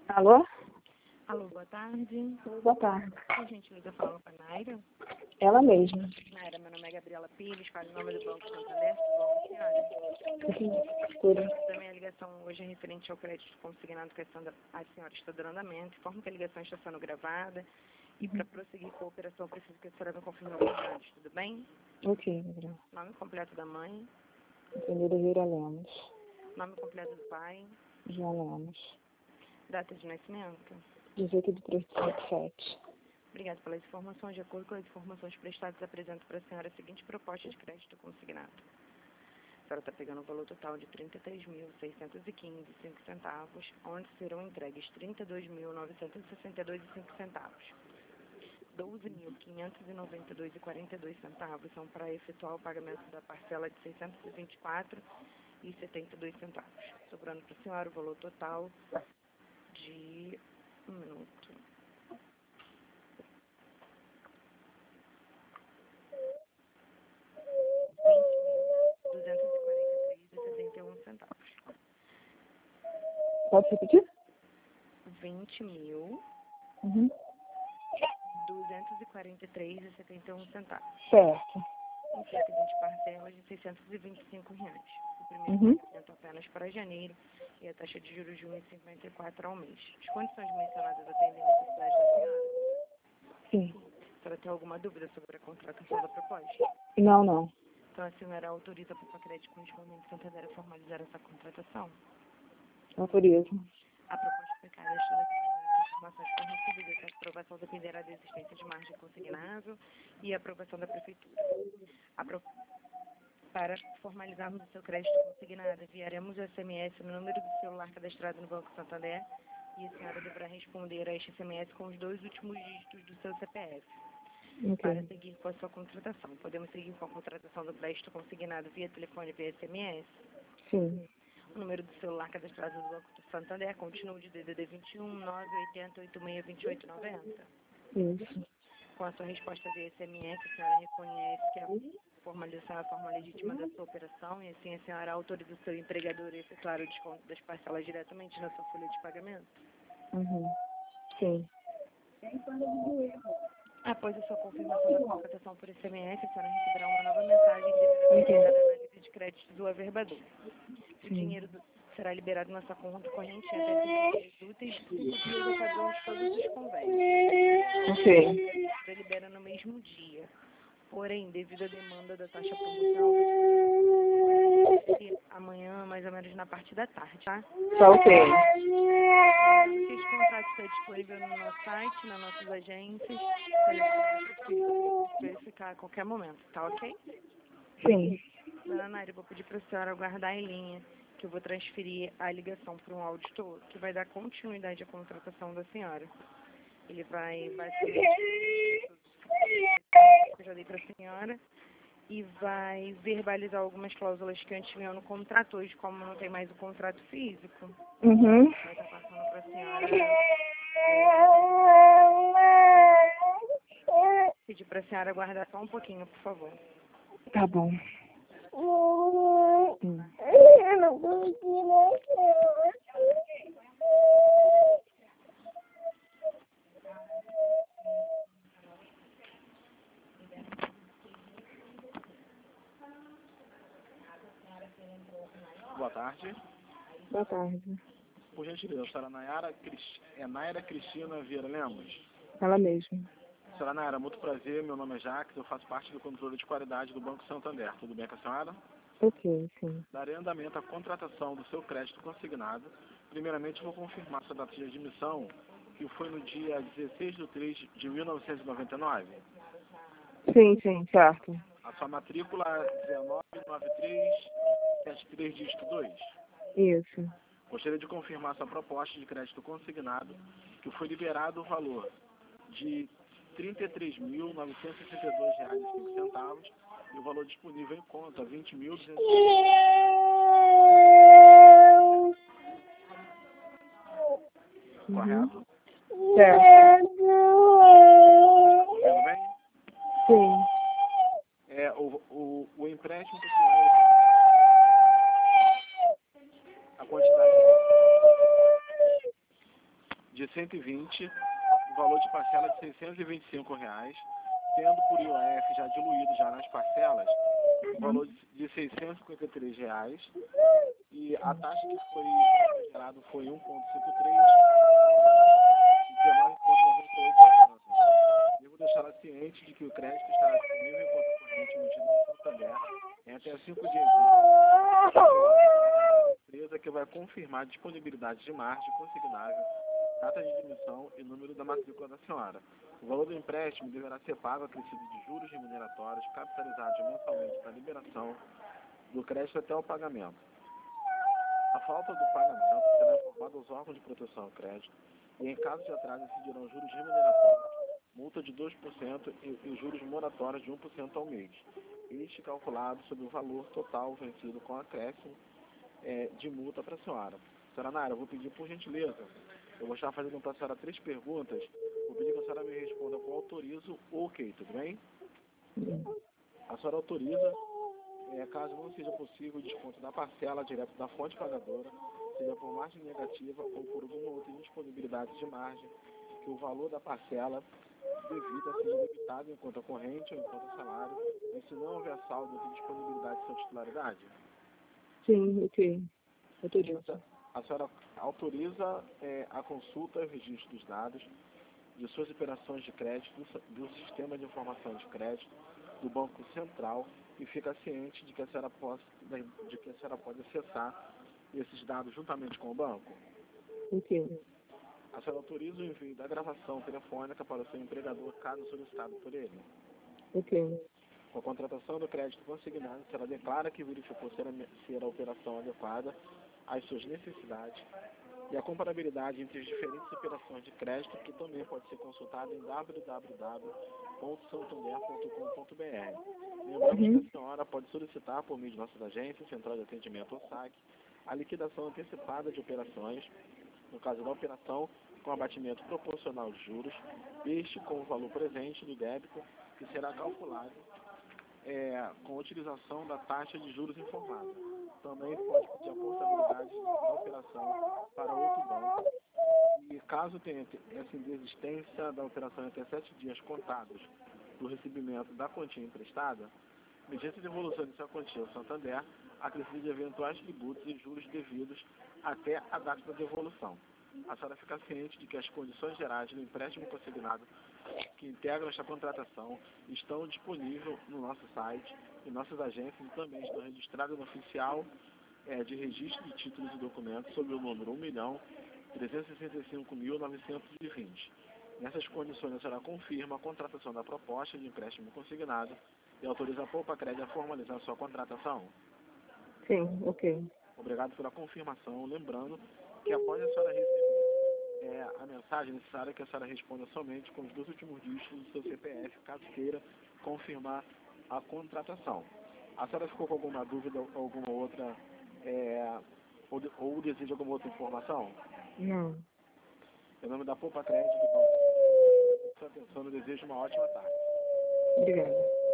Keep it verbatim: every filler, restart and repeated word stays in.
Alô? Alô, boa tarde. Boa tarde. Por gentileza, fala com a Naira. Ela mesma. Naira, meu nome é Gabriela Pires, falo em nome do Banco Santander. Tudo bom, senhora? Tudo. Também a ligação hoje é referente ao crédito consignado que a senhora a senhora está dando andamento. Informo que a ligação está sendo gravada. E para prosseguir com a operação, preciso que a senhora me confirme alguns dados, tudo bem? Ok, Gabriela. Nome completo da mãe. Entendida Vieira Lemos. Nome completo do pai. João Lemos. Data de nascimento. dezoito de três de setenta e sete. Obrigada pelas informações. De acordo com as informações prestadas, apresento para a senhora a seguinte proposta de crédito consignado. A senhora está pegando o valor total de trinta e três mil, seiscentos e quinze e cinco centavos, onde serão entregues trinta e dois mil, novecentos e sessenta e dois e cinco centavos. doze mil, quinhentos e noventa e dois e quarenta e dois centavos são para efetuar o pagamento da parcela de seiscentos e vinte e quatro e setenta e dois centavos. Sobrando para a senhora o valor total de... Um minuto. duzentos e quarenta e três e setenta e um centavos. Pode repetir? vinte mil, Uhum. duzentos e quarenta e três e setenta e um centavos. Certo. Em cento e vinte parcelas de seiscentos e vinte e cinco reais. O primeiro Uhum. pagamento apenas para janeiro e a taxa de juros de um vírgula cinquenta e quatro ao mês. As condições mencionadas atendem a necessidade da senhora? Sim. A senhora tem alguma dúvida sobre a contratação da proposta? Não, não. Então a senhora autoriza a Poupa Crédito com este momento Santander a formalizar essa contratação? Autorizo. A proposta aplicada está das informações fornecidas. Essa aprovação dependerá da existência de margem consignável e a aprovação da Prefeitura. A pro... Para formalizarmos o seu crédito consignado, enviaremos o S M S no número do celular cadastrado no Banco Santander e a senhora deverá responder a este S M S com os dois últimos dígitos do seu C P F. Para Ok. seguir com a sua contratação. Podemos seguir com a contratação do crédito consignado via telefone e via S M S? Sim. O número do celular cadastrado no Banco do Santander continua de D D D vinte e um, nove oito zero, oito seis, vinte e oito noventa. Isso. Com a sua resposta via S M S, a senhora reconhece que a formalização é a forma legítima da sua operação e assim a senhora autoriza o seu empregador a efetuar o desconto das parcelas diretamente na sua folha de pagamento? Uhum. Sim. Após a sua confirmação da contratação por S M S, a senhora receberá uma nova mensagem e deverá realizar a análise de crédito do averbador. O Sim. dinheiro do, será liberado na sua conta corrente em até cinco dias úteis, cinco dias acabamos todos os convênios. Ok. Você libera no mesmo dia. Porém, devido à demanda da taxa promocional, amanhã, mais ou menos na parte da tarde, tá? Tá ok. Lembrando que esse contrato está disponível no nosso site, nas nossas agências, para verificar a qualquer momento, tá ok? Sim. Dona Naira, eu vou pedir para a senhora aguardar em linha, que eu vou transferir a ligação para um auditor, que vai dar continuidade à contratação da senhora. Ele vai, basicamente, eu já dei para a senhora, e vai verbalizar algumas cláusulas que antes tinham no contrato, hoje, como não tem mais o contrato físico, Uhum. vai estar passando para a senhora, pedir para a senhora aguardar só um pouquinho, por favor. Tá bom. Hum. Boa tarde. Boa tarde. Por gentileza, a senhora Nayara, Cris- é Naira Cristina Vieira Lemos. Ela mesma. Senhora Nayara, muito prazer, meu nome é Jacques, eu faço parte do controle de qualidade do Banco Santander. Tudo bem com a senhora? Ok, sim. Darei andamento à contratação do seu crédito consignado. Primeiramente, vou confirmar sua data de admissão, que foi no dia dezesseis de três de mil novecentos e noventa e nove. Sim, sim, certo. A sua matrícula é dezenove nove três sete três dígito dois. Isso. Gostaria de confirmar sua proposta de crédito consignado, que foi liberado o valor de trinta e três mil, novecentos e sessenta e dois reais e cinco centavos e o valor disponível em conta vinte mil duzentos e Uhum. Correto? Certo. Tudo bem? Sim. É, o, o, o empréstimo continuado, a quantidade de cento e vinte, o valor de parcela de seiscentos e vinte e cinco reais, tendo por I O F já diluído já nas parcelas, o valor de seiscentos e cinquenta e três reais, e a taxa que foi gerada foi um vírgula cinquenta e três e dezenove vírgula noventa e oito. Devo deixá-la ciente de que o crédito estará disponível em conta corrente emitida no Santander em até cinco dias úteis. A empresa que vai confirmar a disponibilidade de margem consignável, data de admissão e número da matrícula da senhora. O valor do empréstimo deverá ser pago acrescido de juros remuneratórios capitalizados mensalmente da liberação do crédito até o pagamento. A falta do pagamento será informada aos órgãos de proteção ao crédito e, em caso de atraso, incidirão juros remuneratórios, multa de dois por cento e, e juros moratórios de um por cento ao mês. Este calculado sobre o valor total vencido com acréscimo é, de multa para a senhora. Senhora Nara, eu vou pedir por gentileza, eu vou estar fazendo para a senhora três perguntas, vou pedir que a senhora me responda com autorizo ou ok, tudo bem? A senhora autoriza, é, caso não seja possível o desconto da parcela direto da fonte pagadora, seja por margem negativa ou por alguma outra indisponibilidade de margem, que o valor da parcela devida seja debitado em conta corrente ou em conta salário, e se não houver saldo de disponibilidade de sua titularidade? Sim, ok. Autoriza. A senhora autoriza é, a consulta e registro dos dados de suas operações de crédito do, do Sistema de Informação de Crédito do Banco Central e fica ciente de que a senhora, possa, de que a senhora pode acessar esses dados juntamente com o banco? Ok. A senhora autoriza o envio da gravação telefônica para o seu empregador, caso solicitado por ele? Ok. Com a contratação do crédito consignado, a senhora declara que verificou ser a, ser a operação adequada às suas necessidades e a comparabilidade entre as diferentes operações de crédito, que também pode ser consultada em w w w ponto santander ponto com ponto b r. Lembrando Uhum. que a senhora pode solicitar, por meio de nossas agências, Central de Atendimento ou S A C, a liquidação antecipada de operações, no caso da operação com abatimento proporcional de juros, este com o valor presente do débito, que será calculado é, com a utilização da taxa de juros informada. Também pode pedir a portabilidade da operação para outro banco. E caso tenha essa indesistência da operação em até sete dias contados do recebimento da quantia emprestada, mediante a devolução de sua quantia ao Santander, acrescido de eventuais tributos e juros devidos até a data da devolução. A senhora fica ciente de que as condições gerais do empréstimo consignado que integram esta contratação estão disponíveis no nosso site e nossas agências e também estão registradas no oficial é, de registro de títulos e documentos sob o número um milhão trezentos e sessenta e cinco mil novecentos e vinte. Nessas condições, a senhora confirma a contratação da proposta de empréstimo consignado e autoriza a Poupa Crédito a formalizar sua contratação? Sim, ok. Obrigado pela confirmação. Lembrando que após a senhora receber é, a mensagem necessária, que a senhora responda somente com os dois últimos dígitos do seu C P F, caso queira confirmar a contratação. A senhora ficou com alguma dúvida ou alguma outra, é, ou, de, ou deseja alguma outra informação? Não. Em nome da Poupa Crédito do Banco, sua atenção, eu desejo uma ótima tarde. Obrigada.